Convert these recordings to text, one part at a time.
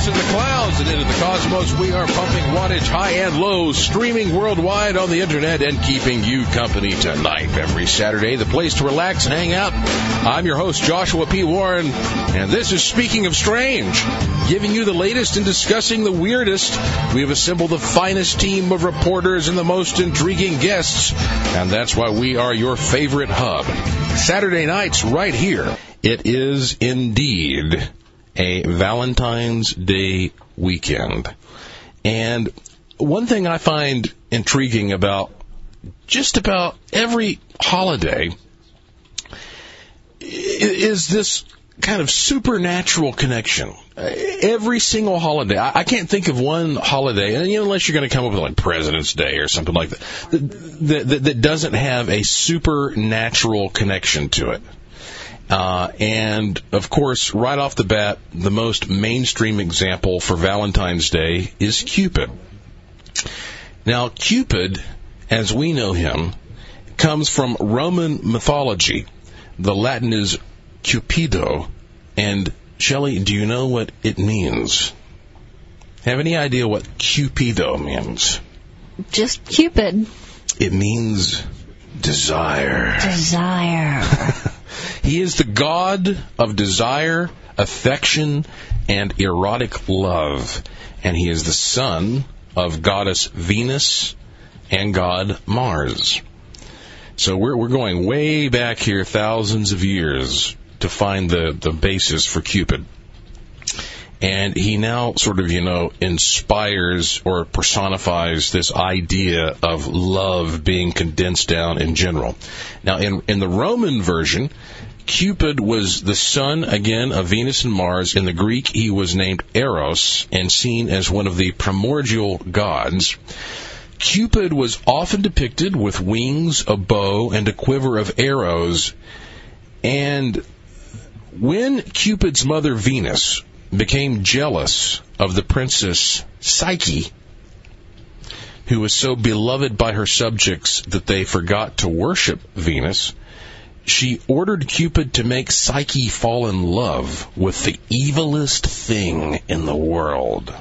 us in the clouds and into the cosmos. We are pumping wattage high and low, streaming worldwide on the internet and keeping you company tonight. Every Saturday, the place to relax and hang out. I'm your host, Joshua P. Warren, and this is Speaking of Strange, giving you the latest and discussing the weirdest. We have assembled the finest team of reporters and the most intriguing guests, and that's why we are your favorite hub. Saturday nights right here. It is indeed a Valentine's Day weekend. And one thing I find intriguing about just about every holiday is this kind of supernatural connection. Every single holiday. I can't think of one holiday, and unless you're going to come up with like President's Day or something like that doesn't have a supernatural connection to it. And, of course, right off the bat, the most mainstream example for Valentine's Day is Cupid. Now, Cupid, as we know him, comes from Roman mythology. The Latin is Cupido. And, Shelley, do you know what it means? Have any idea what Cupido means? Just Cupid. It means desire. Desire. He is the god of desire, affection, and erotic love. And he is the son of goddess Venus and god Mars. So we're going way back here, thousands of years, to find the basis for Cupid. And he now sort of, inspires or personifies this idea of love being condensed down in general. Now, in the Roman version, Cupid was the son, again, of Venus and Mars. In the Greek, he was named Eros and seen as one of the primordial gods. Cupid was often depicted with wings, a bow, and a quiver of arrows. And when Cupid's mother, Venus, became jealous of the princess Psyche, who was so beloved by her subjects that they forgot to worship Venus, she ordered Cupid to make Psyche fall in love with the evilest thing in the world.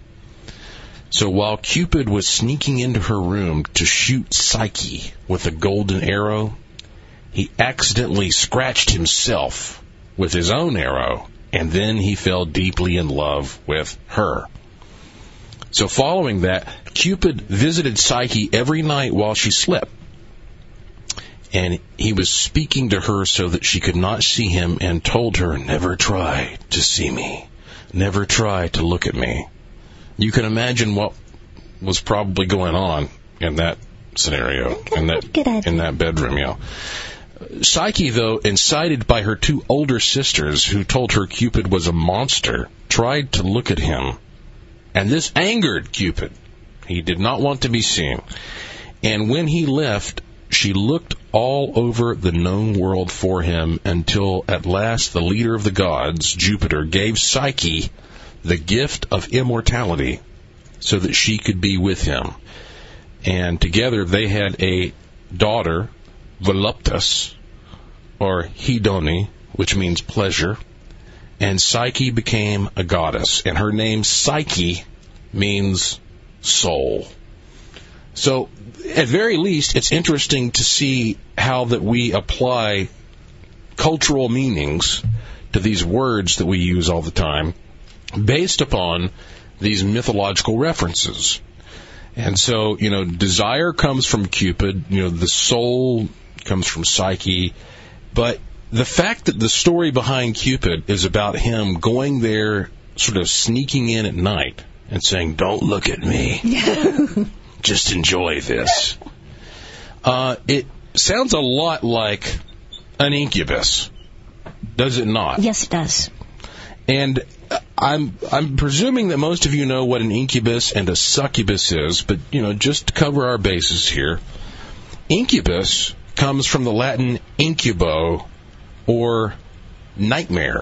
So while Cupid was sneaking into her room to shoot Psyche with a golden arrow, he accidentally scratched himself with his own arrow, and then he fell deeply in love with her. So following that, Cupid visited Psyche every night while she slept. And he was speaking to her so that she could not see him and told her, "Never try to see me. Never try to look at me." You can imagine what was probably going on in that scenario, in that bedroom, yeah. Psyche, though, incited by her two older sisters who told her Cupid was a monster, tried to look at him. And this angered Cupid. He did not want to be seen. And when he left, she looked all over the known world for him until at last the leader of the gods, Jupiter, gave Psyche the gift of immortality so that she could be with him. And together they had a daughter, Voluptas, or Hedone, which means pleasure, and Psyche became a goddess, and her name Psyche means soul. So, at very least, it's interesting to see how that we apply cultural meanings to these words that we use all the time based upon these mythological references. And so, desire comes from Cupid, the soul comes from Psyche, but the fact that the story behind Cupid is about him going there, sort of sneaking in at night and saying, "Don't look at me. Just enjoy this." It sounds a lot like an incubus, does it not? Yes, it does. And I'm presuming that most of you know what an incubus and a succubus is, but, just to cover our bases here, incubus comes from the Latin incubo, or nightmare.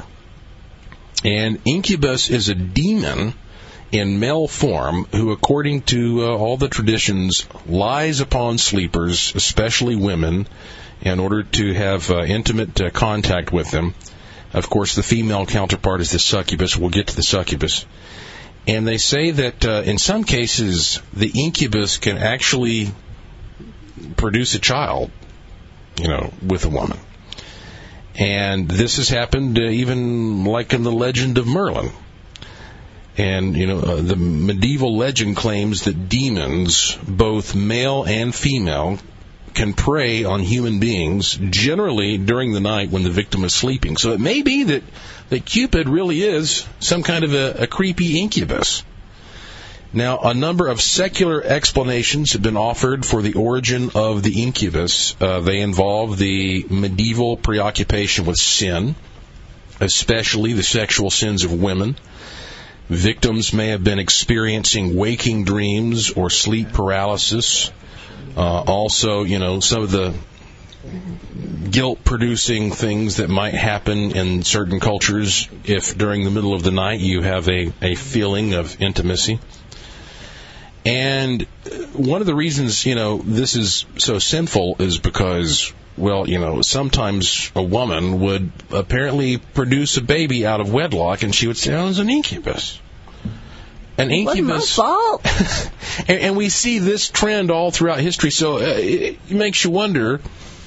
And incubus is a demon in male form who, according to all the traditions, lies upon sleepers, especially women, in order to have intimate contact with them. Of course, the female counterpart is the succubus. We'll get to the succubus. And they say that in some cases, the incubus can actually produce a child, with a woman. And this has happened even like in the legend of Merlin. And, the medieval legend claims that demons, both male and female, can prey on human beings, generally during the night when the victim is sleeping. So it may be that Cupid really is some kind of a creepy incubus. Now, a number of secular explanations have been offered for the origin of the incubus. They involve the medieval preoccupation with sin, especially the sexual sins of women. Victims may have been experiencing waking dreams or sleep paralysis. Also, some of the guilt-producing things that might happen in certain cultures if during the middle of the night you have a feeling of intimacy. And one of the reasons, this is so sinful is because, sometimes a woman would apparently produce a baby out of wedlock and she would say, oh, it was an incubus. An incubus. Wasn't my fault. And we see this trend all throughout history, so it makes you wonder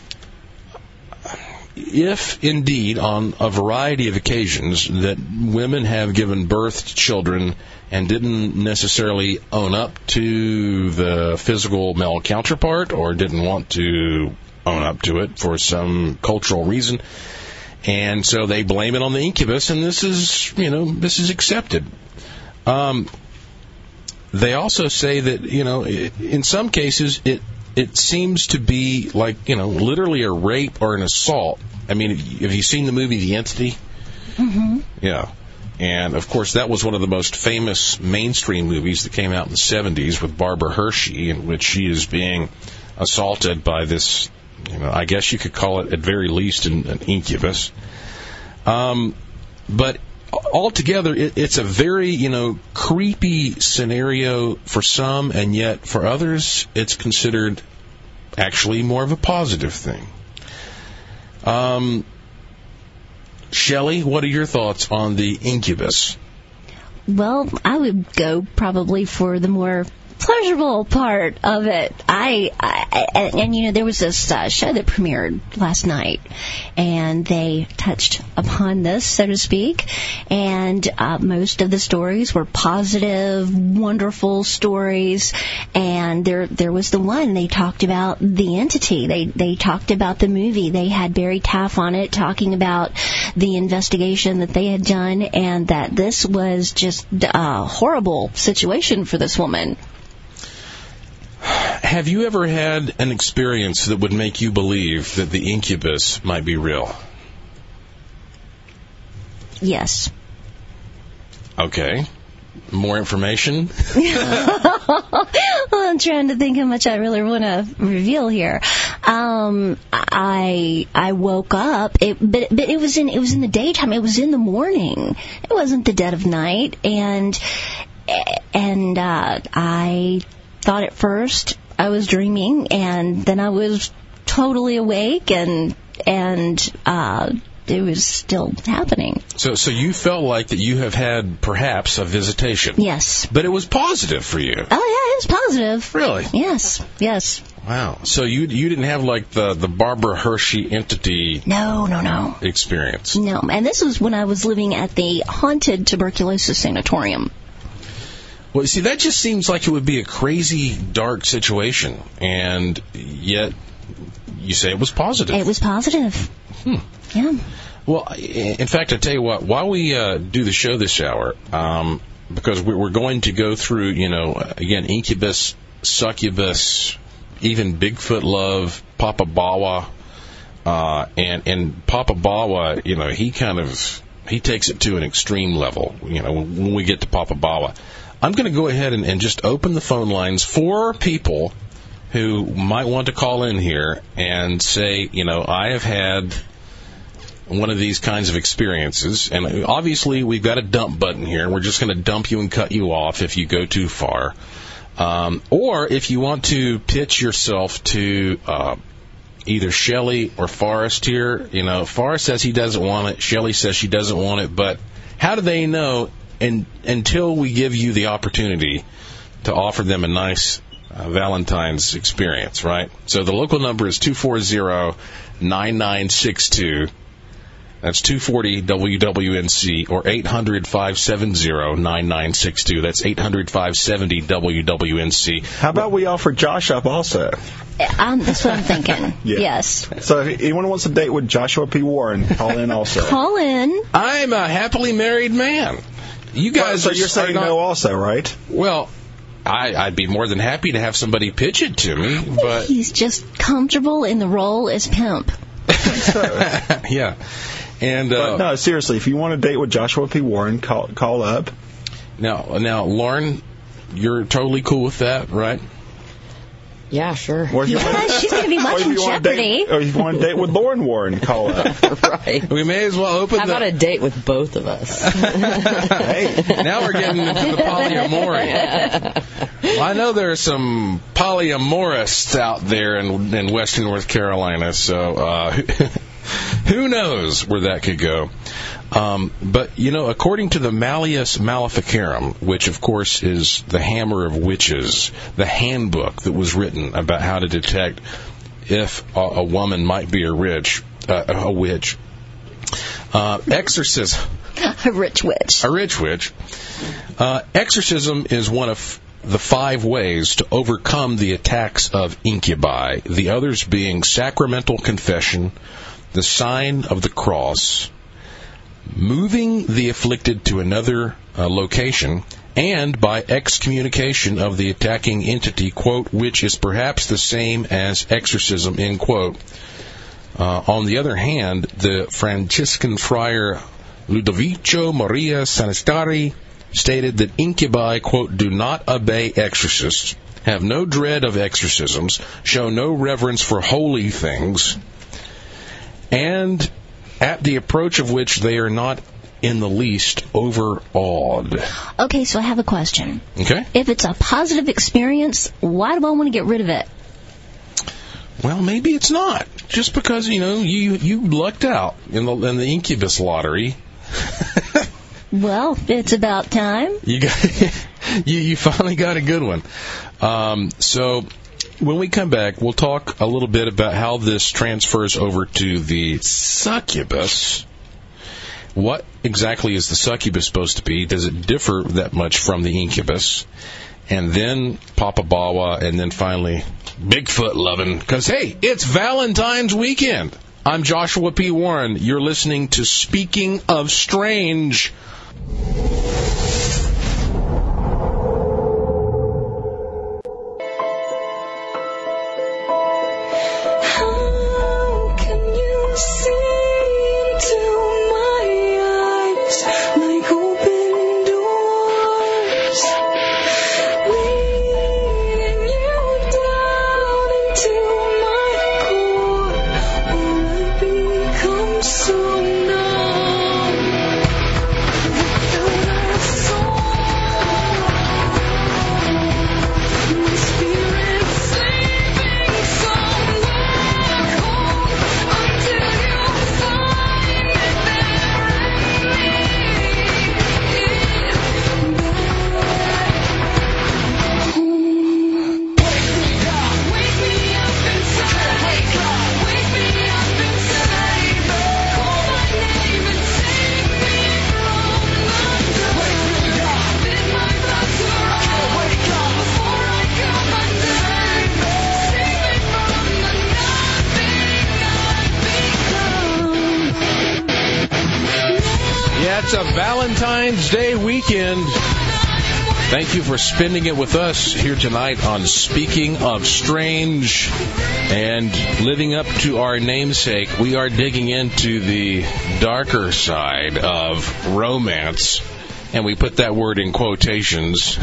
if, indeed, on a variety of occasions, that women have given birth to children and didn't necessarily own up to the physical male counterpart or didn't want to own up to it for some cultural reason, and so they blame it on the incubus, and this is accepted. They also say that, in some cases it seems to be like, literally a rape or an assault. I mean, have you seen the movie The Entity? Mm-hmm. Yeah. And, of course, that was one of the most famous mainstream movies that came out in the 70s with Barbara Hershey, in which she is being assaulted by this, I guess you could call it, at very least, an incubus. But altogether, it's a very, creepy scenario for some, and yet for others, it's considered actually more of a positive thing. Shelley, what are your thoughts on the incubus? Well, I would go probably for the more pleasurable part of it. There was this show that premiered last night, and they touched upon this, so to speak, and most of the stories were positive, wonderful stories, and there was the one, they talked about The Entity, they talked about the movie, they had Barry Taff on it talking about the investigation that they had done, and that this was just a horrible situation for this woman. Have you ever had an experience that would make you believe that the incubus might be real? Yes. Okay. More information? I'm trying to think how much I really want to reveal here. I woke up, but it was in the daytime. It was in the morning. It wasn't the dead of night, and I thought at first I was dreaming, and then I was totally awake, and it was still happening. So you felt like that you have had perhaps a visitation. Yes. But it was positive for you. Oh, yeah, it was positive. Really? Yes. Wow. So you didn't have like the Barbara Hershey Entity No. experience? No, and this was when I was living at the haunted tuberculosis sanatorium. Well, see, that just seems like it would be a crazy, dark situation, and yet you say it was positive. It was positive. Yeah. Well, in fact, I tell you what, while we do the show this hour, because we're going to go through, again, incubus, succubus, even Bigfoot love, Papa Bawa, and Papa Bawa, he takes it to an extreme level, when we get to Papa Bawa. I'm going to go ahead and just open the phone lines for people who might want to call in here and say, I have had one of these kinds of experiences, and obviously we've got a dump button here, and we're just going to dump you and cut you off if you go too far. Or if you want to pitch yourself to either Shelley or Forrest here, Forrest says he doesn't want it, Shelley says she doesn't want it, but how do they know until we give you the opportunity to offer them a nice Valentine's experience, right? So the local number is 240-9962. That's 240 WWNC or 800-570-9962. That's 800-570 WWNC. How about we offer Josh up also? That's what I'm thinking. Yeah. Yes. So if anyone wants a date with Joshua P. Warren, call in also. Call in. I'm a happily married man. You guys so you're saying no also, right? Well, I'd be more than happy to have somebody pitch it to me, but he's just comfortable in the role as pimp. Yeah. And but no, seriously, if you want a date with Joshua P. Warren, call up. Now, Lauren, you're totally cool with that, right? Yeah, sure. Or she's going to be watching Jeopardy. Or if you want a date with Lauren Warren, call up. Right. We may as well open. How about a date with both of us? Hey, now we're getting into the polyamory. Well, I know there are some polyamorists out there in Western North Carolina, so who knows where that could go. But, according to the Malleus Maleficarum, which, of course, is the hammer of witches, the handbook that was written about how to detect if a woman might be a witch, exorcism. A rich witch. A rich witch. Exorcism is one of the 5 ways to overcome the attacks of incubi, the others being sacramental confession, the sign of the cross, moving the afflicted to another location, and by excommunication of the attacking entity, quote, which is perhaps the same as exorcism, end quote. On the other hand, the Franciscan friar Ludovico Maria Sanistari stated that incubi, quote, do not obey exorcists, have no dread of exorcisms, show no reverence for holy things, and at the approach of which they are not in the least overawed. Okay, so I have a question. Okay. If it's a positive experience, why do I want to get rid of it? Well, maybe it's not. Just because, you lucked out in the incubus lottery. Well, it's about time. You finally got a good one. So when we come back, we'll talk a little bit about how this transfers over to the succubus. What exactly is the succubus supposed to be? Does it differ that much from the incubus? And then Papa Bawa, and then finally Bigfoot loving. Because, hey, it's Valentine's weekend. I'm Joshua P. Warren. You're listening to Speaking of Strange. It's a Valentine's Day weekend. Thank you for spending it with us here tonight on Speaking of Strange. And living up to our namesake, we are digging into the darker side of romance. And we put that word in quotations.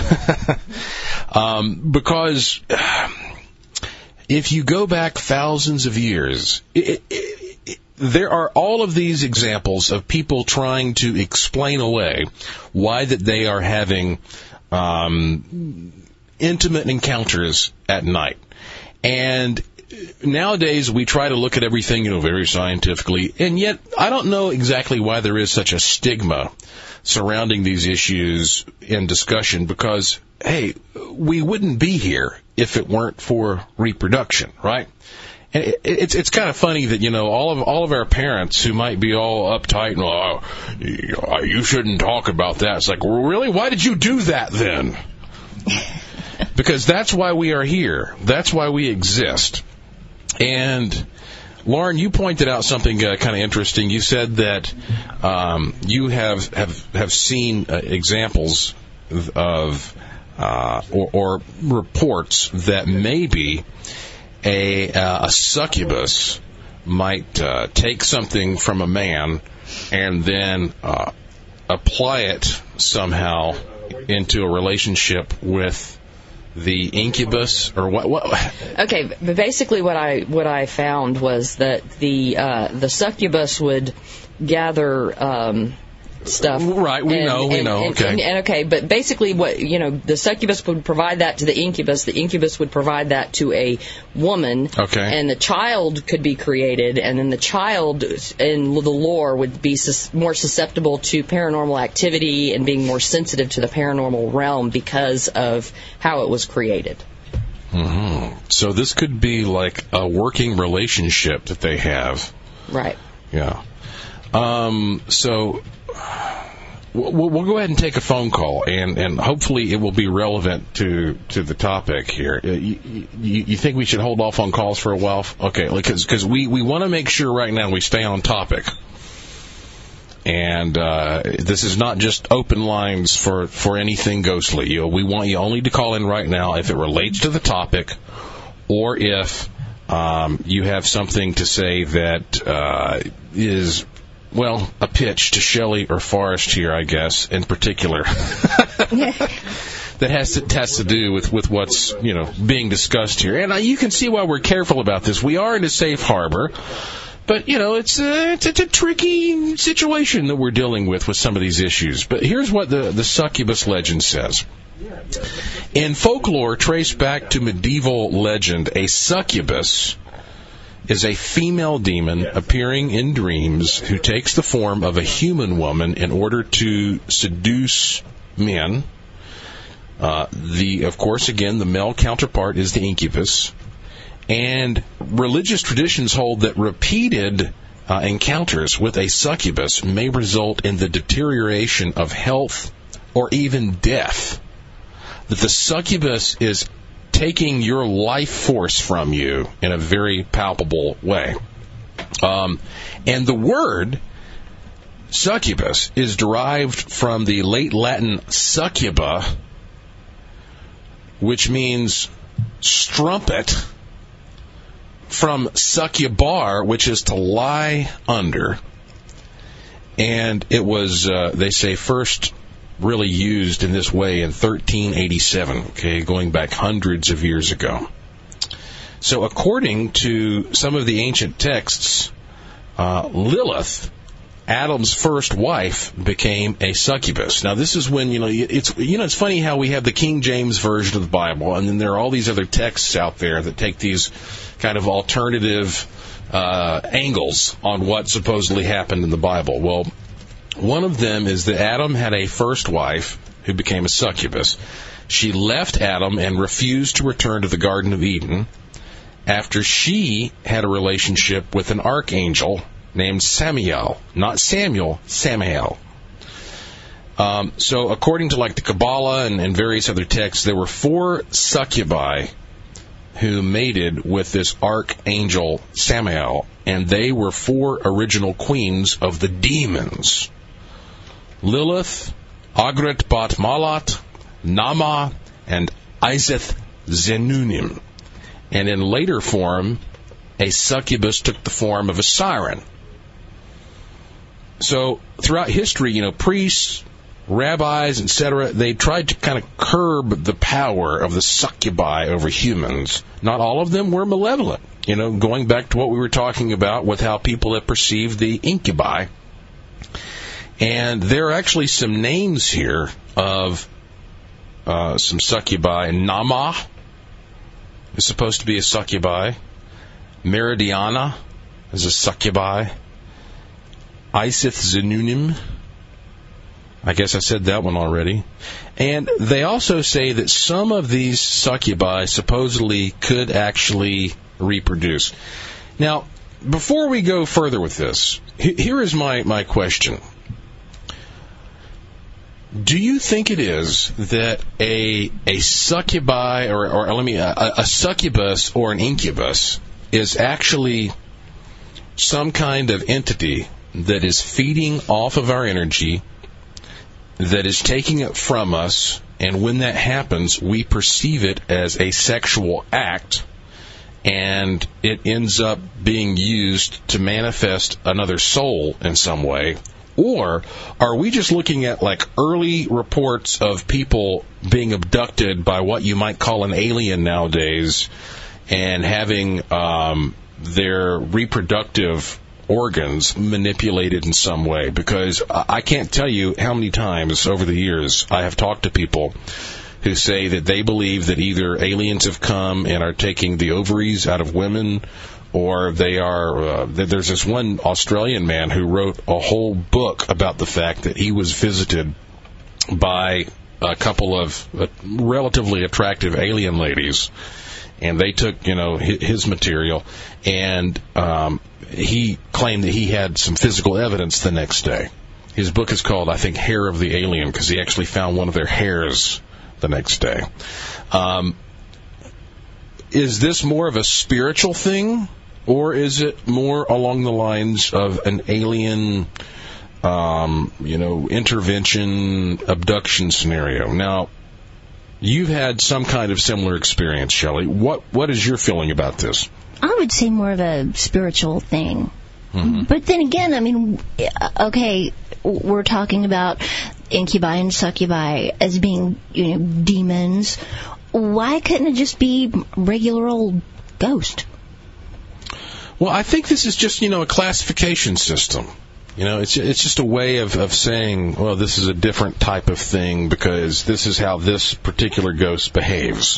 Because if you go back thousands of years, there are all of these examples of people trying to explain away why that they are having intimate encounters at night. And nowadays we try to look at everything, very scientifically, and yet I don't know exactly why there is such a stigma surrounding these issues in discussion, because, hey, we wouldn't be here if it weren't for reproduction, right? And it's kind of funny that, all of our parents who might be all uptight and, you shouldn't talk about that. It's like, well, really? Why did you do that then? Because that's why we are here. That's why we exist. And Lauren, you pointed out something kind of interesting. You said that you have seen examples of or reports that maybe a succubus might take something from a man and then apply it somehow into a relationship with the incubus, or what? Okay, but basically what I found was that the succubus would gather stuff. Right, we know. Okay. But basically what, the succubus would provide that to the incubus would provide that to a woman. Okay. And the child could be created, and then the child in the lore would be more susceptible to paranormal activity and being more sensitive to the paranormal realm because of how it was created. Mm-hmm. So this could be like a working relationship that they have. Right. Yeah. So we'll go ahead and take a phone call, and hopefully it will be relevant to the topic here. You think we should hold off on calls for a while? Okay, because we want to make sure right now we stay on topic. And this is not just open lines for anything ghostly. We want you only to call in right now if it relates to the topic, or if you have something to say that is, well, a pitch to Shelley or Forrest here, I guess, in particular, that has to do with what's being discussed here. And you can see why we're careful about this. We are in a safe harbor, but it's a tricky situation that we're dealing with some of these issues. But here's what the succubus legend says. In folklore traced back to medieval legend, a succubus is a female demon appearing in dreams who takes the form of a human woman in order to seduce men. Of course, again, the male counterpart is the incubus. And religious traditions hold that repeated encounters with a succubus may result in the deterioration of health or even death. That the succubus is taking your life force from you in a very palpable way. And the word succubus is derived from the late Latin succuba, which means strumpet, from succubar, which is to lie under. And it was, they say, first really used in this way in 1387, going back hundreds of years ago. So according to some of the ancient texts, Lilith, Adam's first wife, became a succubus. Now this is when, it's funny how we have the King James Version of the Bible, and then there are all these other texts out there that take these kind of alternative angles on what supposedly happened in the Bible. Well, one of them is that Adam had a first wife who became a succubus. She left Adam and refused to return to the Garden of Eden after she had a relationship with an archangel named Samael. Not Samuel, Samael. So according to the Kabbalah and various other texts, there were 4 succubi who mated with this archangel Samael, and they were 4 original queens of the demons: Lilith, Agret Bat Malat, Nama, and Izeth Zenunim. And in later form, a succubus took the form of a siren. So throughout history, priests, rabbis, etc., they tried to kind of curb the power of the succubi over humans. Not all of them were malevolent. Going back to what we were talking about with how people have perceived the incubi. And there are actually some names here of some succubi. Nama is supposed to be a succubi. Meridiana is a succubi. Isith Zenunim. I guess I said that one already. And they also say that some of these succubi supposedly could actually reproduce. Now, before we go further with this, here is my question. Do you think it is that a succubi, a succubus or an incubus is actually some kind of entity that is feeding off of our energy, that is taking it from us, and when that happens, we perceive it as a sexual act, and it ends up being used to manifest another soul in some way? Or are we just looking at like early reports of people being abducted by what you might call an alien nowadays and having their reproductive organs manipulated in some way? Because I can't tell you how many times over the years I have talked to people who say that they believe that either aliens have come and are taking the ovaries out of women, or they are, there's this one Australian man who wrote a whole book about the fact that he was visited by a couple of relatively attractive alien ladies, and they took, his material, and he claimed that he had some physical evidence the next day. His book is called, I think, Hair of the Alien, because he actually found one of their hairs the next day. Is this more of a spiritual thing, or is it more along the lines of an alien, intervention, abduction scenario? Now, you've had some kind of similar experience, Shelley. What is your feeling about this? I would say more of a spiritual thing. Mm-hmm. But then again, okay, we're talking about incubi and succubi as being, demons. Why couldn't it just be regular old ghost? Well, I think this is just, a classification system. It's just a way of saying, well, this is a different type of thing because this is how this particular ghost behaves.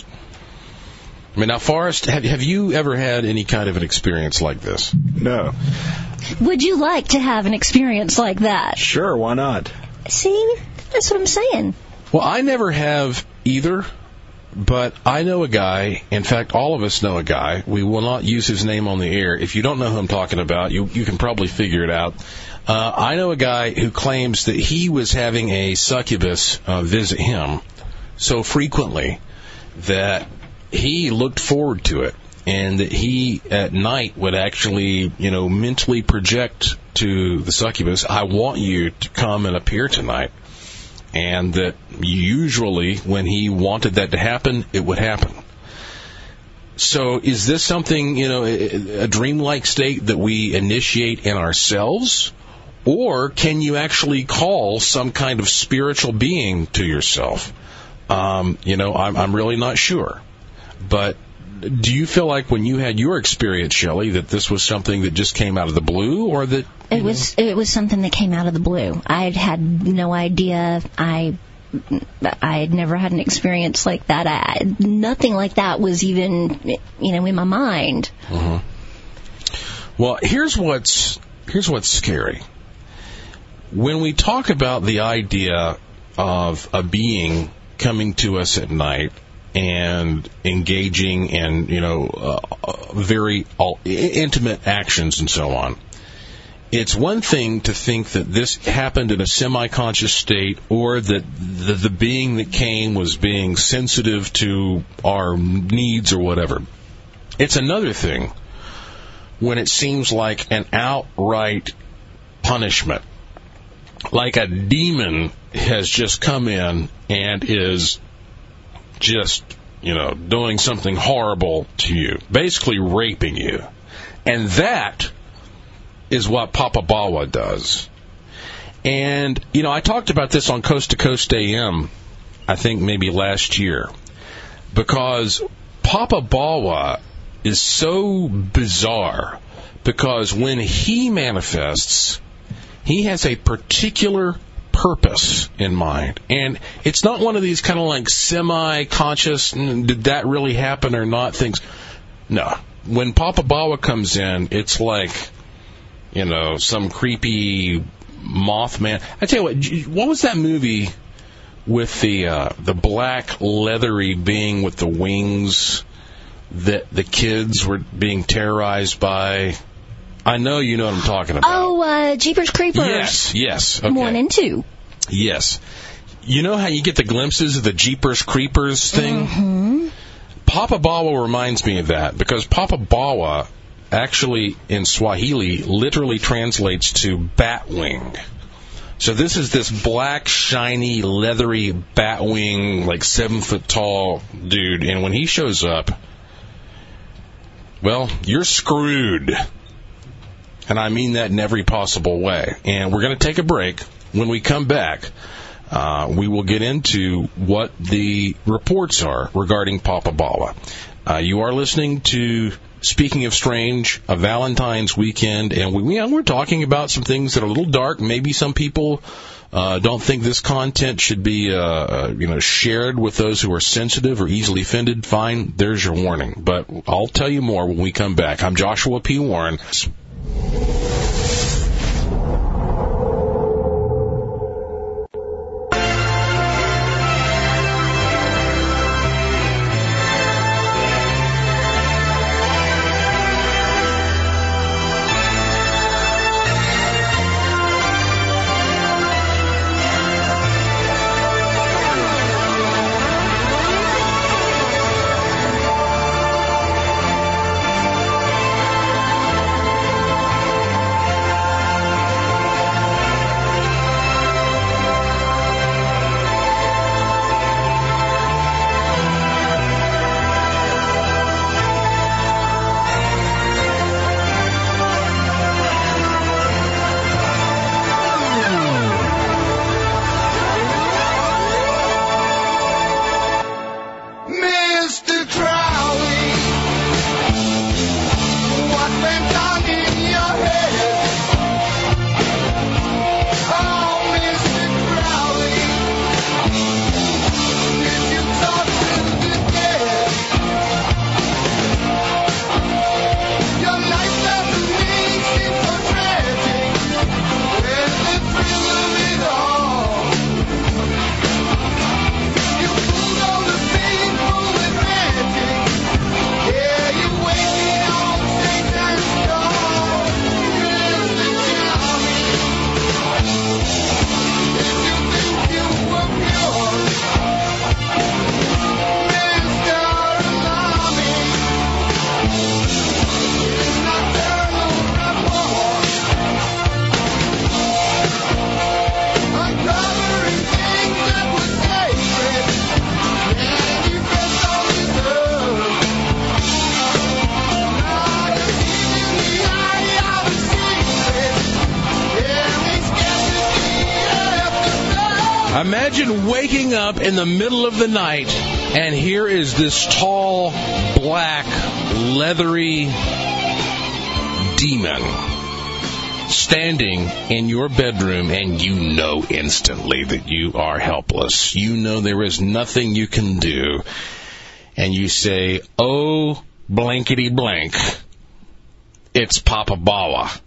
I mean, now, Forrest, have you ever had any kind of an experience like this? No. Would you like to have an experience like that? Sure, why not? See, that's what I'm saying. Well, I never have either. But I know a guy, in fact, all of us know a guy. We will not use his name on the air. If you don't know who I'm talking about, you can probably figure it out. I know a guy who claims that he was having a succubus visit him so frequently that he looked forward to it, and that he, at night, would actually, mentally project to the succubus, I want you to come and appear tonight. And that usually when he wanted that to happen, it would happen. So is this something, a dreamlike state that we initiate in ourselves? Or can you actually call some kind of spiritual being to yourself? I'm really not sure. But do you feel like when you had your experience, Shelley, that this was something that just came out of the blue, or that it was something that came out of the blue? I had no idea. I had never had an experience like that. Nothing like that was even, in my mind. Mm-hmm. Well, here's what's scary. When we talk about the idea of a being coming to us at night and engaging in, very intimate actions and so on, it's one thing to think that this happened in a semi-conscious state, or that the being that came was being sensitive to our needs or whatever. It's another thing when it seems like an outright punishment, like a demon has just come in and is just, doing something horrible to you, basically raping you. And that is what Papa Bawa does. And, I talked about this on Coast to Coast AM, I think maybe last year, because Papa Bawa is so bizarre, because when he manifests, he has a particular purpose in mind. And it's not one of these kind of like semi-conscious, did that really happen or not things. No. when Papa Bawa comes in, it's like, some creepy Mothman. I tell you what was that movie with the black leathery being with the wings that the kids were being terrorized by? I know you know what I'm talking about. Oh, Jeepers Creepers. Yes. Okay. 1 and 2. Yes. You know how you get the glimpses of the Jeepers Creepers thing? Mm-hmm. Papa Bawa reminds me of that, because Papa Bawa actually in Swahili literally translates to batwing. So this is this black, shiny, leathery batwing, like 7-foot tall dude, and when he shows up, well, you're screwed. And I mean that in every possible way. And we're going to take a break. When we come back, we will get into what the reports are regarding Papa Bawa. You are listening to Speaking of Strange, a Valentine's weekend, and we're talking about some things that are a little dark. Maybe some people don't think this content should be shared with those who are sensitive or easily offended. Fine, there's your warning. But I'll tell you more when we come back. I'm Joshua P. Warren. Imagine waking up in the middle of the night, and here is this tall, black, leathery demon standing in your bedroom, and you know instantly that you are helpless. You know there is nothing you can do. And you say, oh, blankety blank, it's Papa Bawa.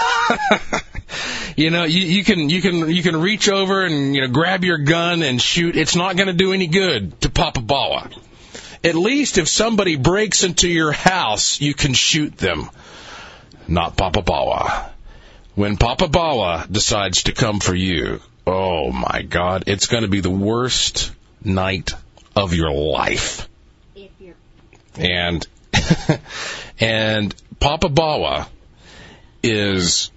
You know, you can reach over and grab your gun and shoot. It's not going to do any good to Papa Bawa. At least if somebody breaks into your house, you can shoot them. Not Papa Bawa. When Papa Bawa decides to come for you, oh my God, it's going to be the worst night of your life. And and Papa Bawa is,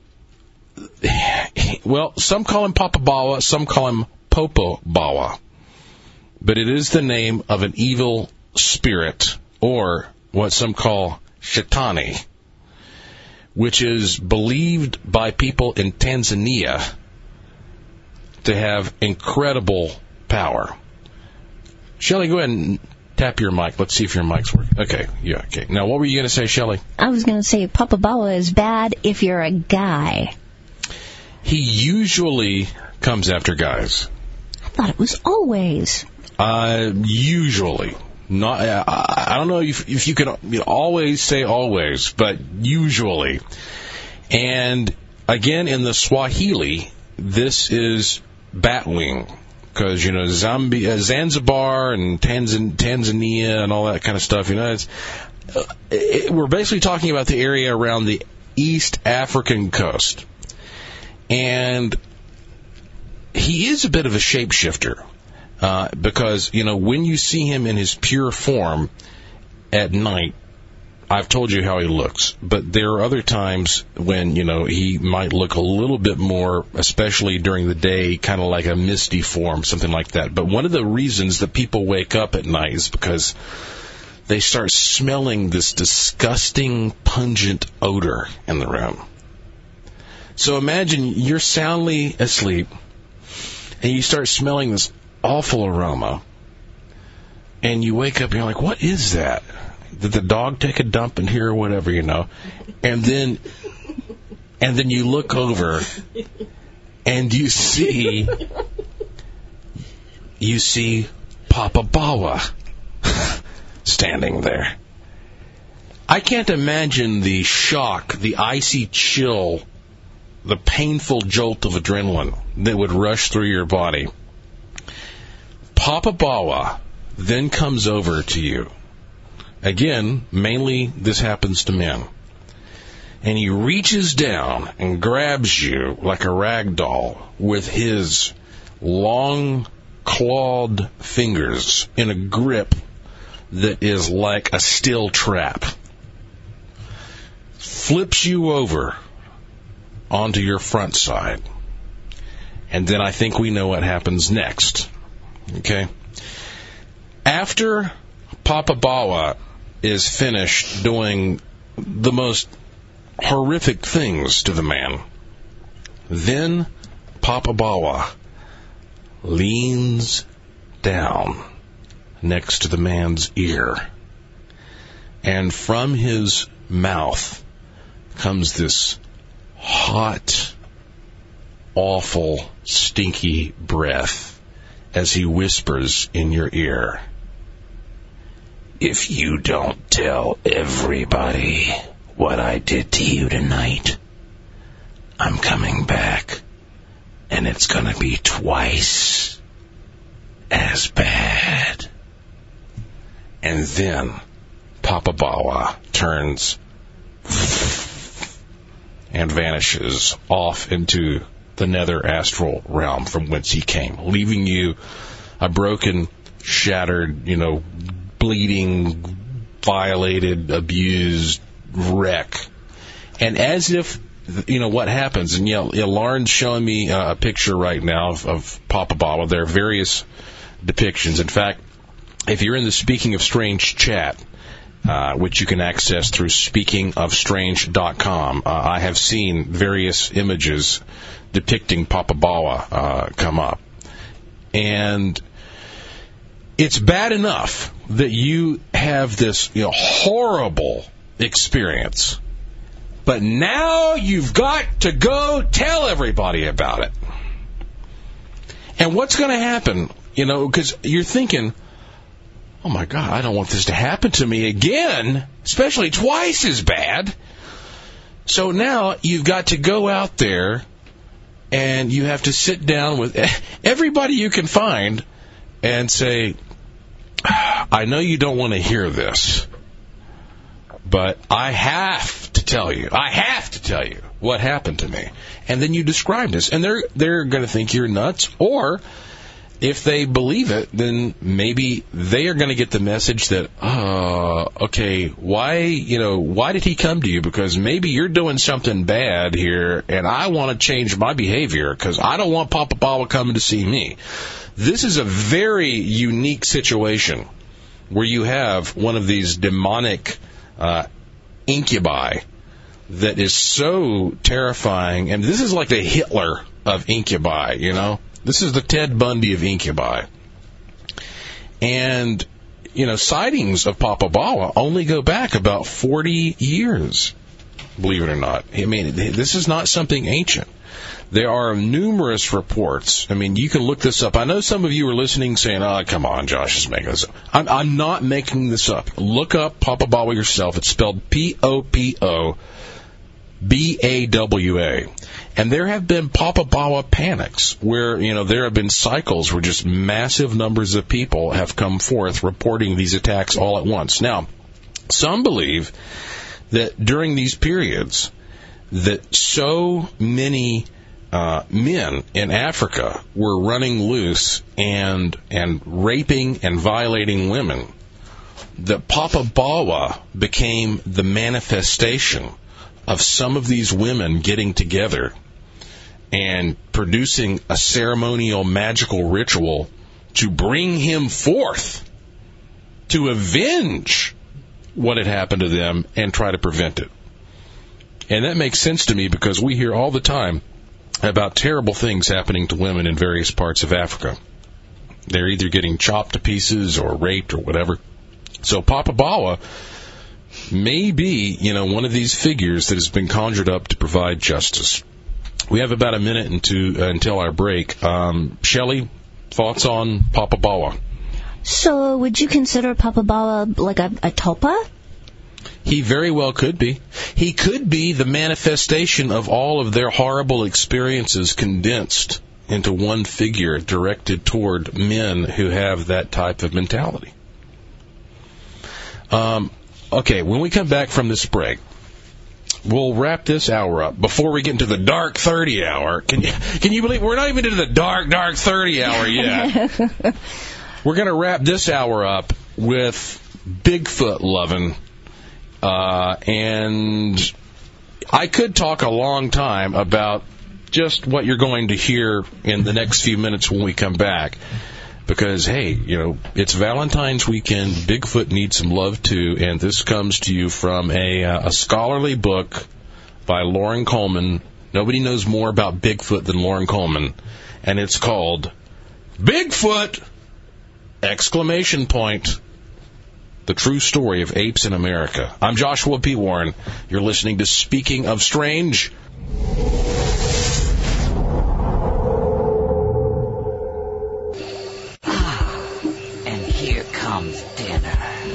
well, some call him Papa Bawa, some call him Popo Bawa. But it is the name of an evil spirit, or what some call Shetani, which is believed by people in Tanzania to have incredible power. Shelley, go ahead and tap your mic. Let's see if your mic's working. Okay, yeah, okay. Now, what were you going to say, Shelley? I was going to say Papa Bawa is bad if you're a guy. He usually comes after guys. I thought it was always. Usually. Not, I don't know if you can always say always, but usually. And again, in the Swahili, this is batwing. Because, Zanzibar and Tanzania and all that kind of stuff, we're basically talking about the area around the East African coast. And he is a bit of a shapeshifter. Because, when you see him in his pure form at night, I've told you how he looks. But there are other times when, he might look a little bit more, especially during the day, kind of like a misty form, something like that. But one of the reasons that people wake up at night is because they start smelling this disgusting, pungent odor in the room. So imagine you're soundly asleep, and you start smelling this awful aroma, and you wake up and you're like, what is that? Did the dog take a dump in here or whatever, And then you look over and you see Papa Bawa standing there. I can't imagine the shock, the icy chill, the painful jolt of adrenaline that would rush through your body. Papa Bawa then comes over to you. Again, mainly this happens to men. And he reaches down and grabs you like a rag doll with his long, clawed fingers in a grip that is like a steel trap. Flips you over onto your front side. And then I think we know what happens next. Okay? After Papa Bawa is finished doing the most horrific things to the man, then Papa Bawa leans down next to the man's ear, and from his mouth comes this hot, awful, stinky breath as he whispers in your ear, "If you don't tell everybody what I did to you tonight, I'm coming back, and it's going to be twice as bad." And then Papa Bawa turns and vanishes off into the nether astral realm from whence he came, leaving you a broken, shattered, bleeding, violated, abused wreck. And as if, what happens, and Lauren's showing me a picture right now of Papa Bawa. There are various depictions. In fact, if you're in the Speaking of Strange chat, which you can access through speakingofstrange.com, I have seen various images depicting Papa Bawa come up. And it's bad enough that you have this horrible experience, but now you've got to go tell everybody about it. And what's going to happen, because you're thinking, oh my God, I don't want this to happen to me again, especially twice as bad. So now you've got to go out there and you have to sit down with everybody you can find and say, I know you don't want to hear this, but I have to tell you what happened to me. And then you describe this, and they're going to think you're nuts, or if they believe it, then maybe they are going to get the message that, okay, why did he come to you? Because maybe you're doing something bad here, and I want to change my behavior because I don't want Papa Bawa coming to see me. This is a very unique situation where you have one of these demonic incubi that is so terrifying, and this is like the Hitler of incubi, This is the Ted Bundy of incubi. And, sightings of Papa Bawa only go back about 40 years. believe it or not. I mean, this is not something ancient. There are numerous reports. I mean, you can look this up. I know some of you are listening saying, oh, come on, Josh is making this up. I'm not making this up. Look up Papa Bawa yourself. It's spelled Popobawa. And there have been Papa Bawa panics where, there have been cycles where just massive numbers of people have come forth reporting these attacks all at once. Now, some believe that during these periods that so many men in Africa were running loose and raping and violating women, that Papa Bawa became the manifestation of some of these women getting together and producing a ceremonial magical ritual to bring him forth to avenge what had happened to them and try to prevent it. And that makes sense to me because we hear all the time about terrible things happening to women in various parts of Africa. They're either getting chopped to pieces or raped or whatever. So Papa Bawa may be, one of these figures that has been conjured up to provide justice. We have about a minute until our break. Shelley, thoughts on Papa Bawa? So would you consider Papa Bawa like a tulpa? He very well could be. He could be the manifestation of all of their horrible experiences condensed into one figure directed toward men who have that type of mentality. Okay, when we come back from this break, we'll wrap this hour up before we get into the dark 30 hour. Can you believe we're not even into the dark 30 hour yet? We're going to wrap this hour up with Bigfoot loving. And I could talk a long time about just what you're going to hear in the next few minutes when we come back. Because, hey, it's Valentine's weekend. Bigfoot needs some love, too. And this comes to you from a scholarly book by Loren Coleman. Nobody knows more about Bigfoot than Loren Coleman. And it's called Bigfoot! ! The True Story of Apes in America. I'm Joshua P. Warren. You're listening to Speaking of Strange. And here comes dinner.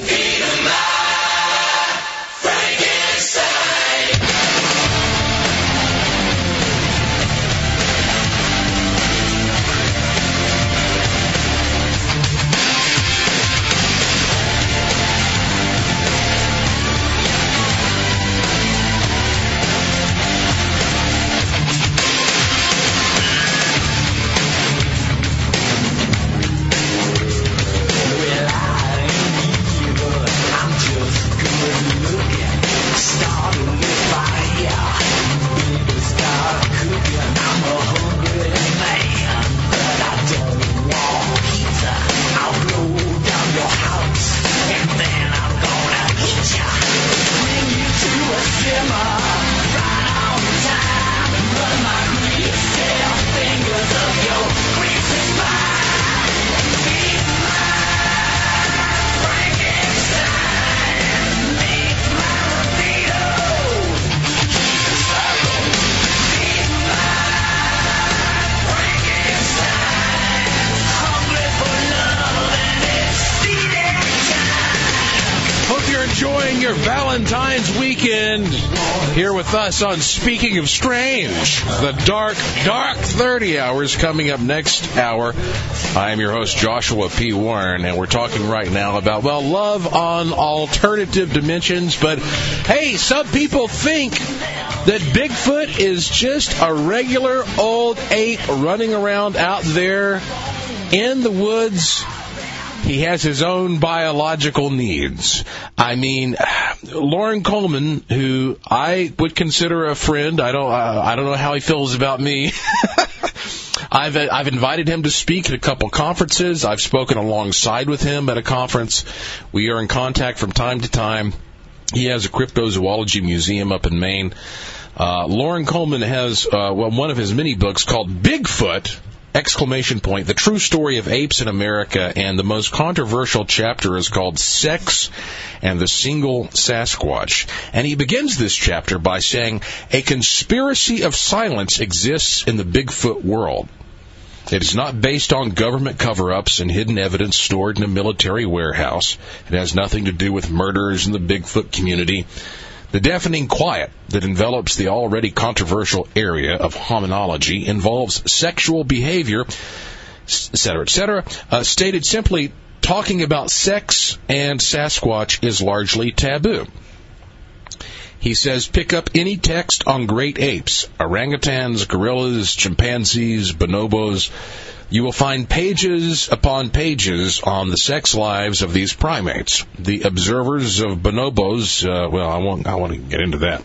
Valentine's weekend here with us on Speaking of Strange. The dark 30 hours coming up next hour. I am your host, Joshua P. Warren, and we're talking right now about, love on alternative dimensions. But, hey, some people think that Bigfoot is just a regular old ape running around out there in the woods. He has his own biological needs. I mean, Loren Coleman, who I would consider a friend, I don't know how he feels about me. I've invited him to speak at a couple conferences. I've spoken alongside with him at a conference. We are in contact from time to time. He has a cryptozoology museum up in Maine. Loren Coleman has one of his many books called Bigfoot, exclamation point, the true story of apes in America, and the most controversial chapter is called Sex and the Single Sasquatch. And he begins this chapter by saying, a conspiracy of silence exists in the Bigfoot world. It is not based on government cover-ups and hidden evidence stored in a military warehouse. It has nothing to do with murders in the Bigfoot community. The deafening quiet that envelops the already controversial area of hominology involves sexual behavior, etc., stated simply, talking about sex and Sasquatch is largely taboo. He says, pick up any text on great apes, orangutans, gorillas, chimpanzees, bonobos. You will find pages upon pages on the sex lives of these primates. The observers of bonobos, I want to get into that.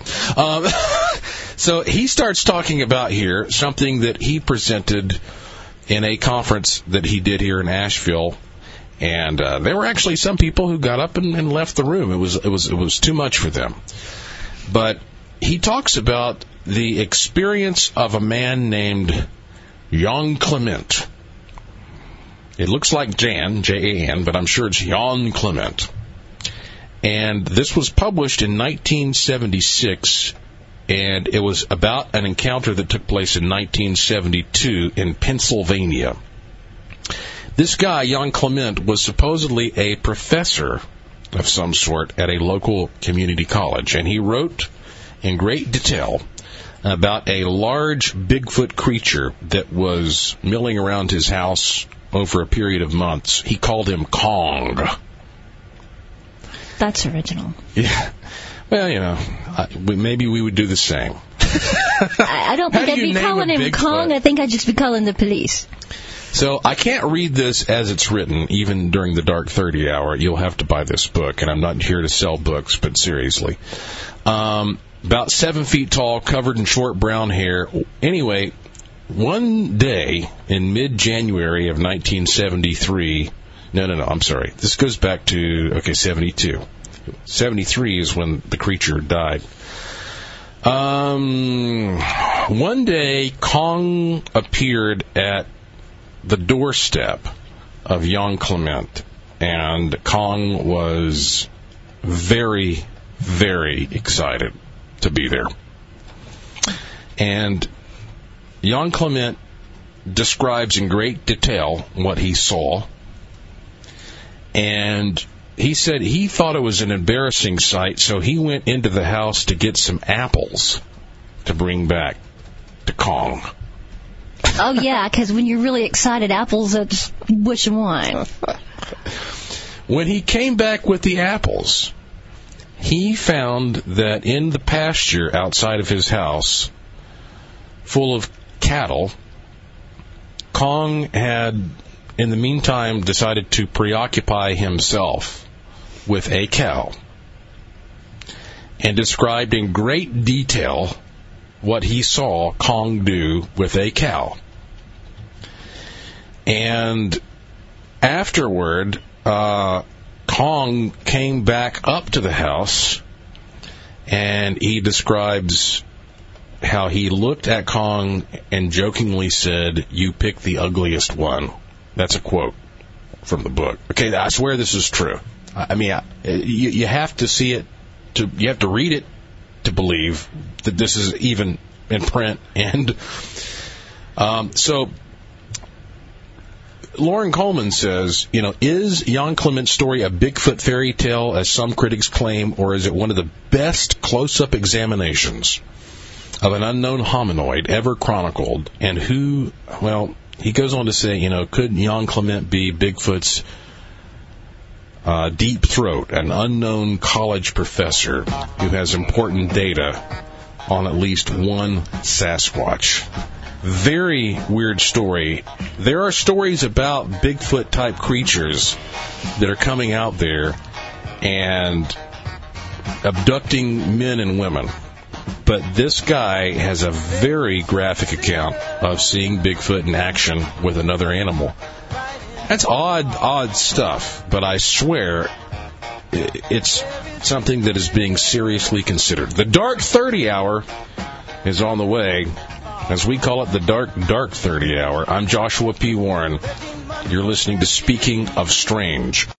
So he starts talking about here something that he presented in a conference that he did here in Asheville. And there were actually some people who got up and left the room. It was too much for them. But he talks about the experience of a man named Jan Clement. It looks like Jan, J-A-N, but I'm sure it's Jan Clement. And this was published in 1976, and it was about an encounter that took place in 1972 in Pennsylvania. This guy, Jan Clement, was supposedly a professor of some sort at a local community college, and he wrote in great detail about a large Bigfoot creature that was milling around his house over a period of months. He called him Kong. That's original. Yeah. Well, maybe we would do the same. I don't think I'd be calling him Kong. I think I'd just be calling the police. So I can't read this as it's written, even during the Dark 30 hour. You'll have to buy this book, and I'm not here to sell books, but seriously. About 7 feet tall, covered in short brown hair. Anyway, one day in mid-January of 1973, I'm sorry. This goes back to, 72. 73 is when the creature died. One day, Kong appeared at the doorstep of Jan Clement, and Kong was very, very excited to be there. And Jan Clement describes in great detail what he saw, and he said he thought it was an embarrassing sight, so he went into the house to get some apples to bring back to Kong. Oh, yeah, because when you're really excited, apples are just wish and wine. When he came back with the apples, he found that in the pasture outside of his house, full of cattle, Kong had, in the meantime, decided to preoccupy himself with a cow and described in great detail what he saw Kong do with a cow. And afterward, Kong came back up to the house, and he describes how he looked at Kong and jokingly said, "You picked the ugliest one." That's a quote from the book. Okay, I swear this is true. I mean, you have to see it, you have to read it to believe that this is even in print. And so Lauren Coleman says, is Jan Clement's story a Bigfoot fairy tale, as some critics claim, or is it one of the best close-up examinations of an unknown hominoid ever chronicled? And who, he goes on to say, could Jan Clement be Bigfoot's deep throat, an unknown college professor who has important data on at least one Sasquatch? Very weird story. There are stories about Bigfoot-type creatures that are coming out there and abducting men and women. But this guy has a very graphic account of seeing Bigfoot in action with another animal. That's odd stuff, but I swear it's something that is being seriously considered. The Dark 30 Hour is on the way. As we call it, the dark 30 hour. I'm Joshua P. Warren. You're listening to Speaking of Strange.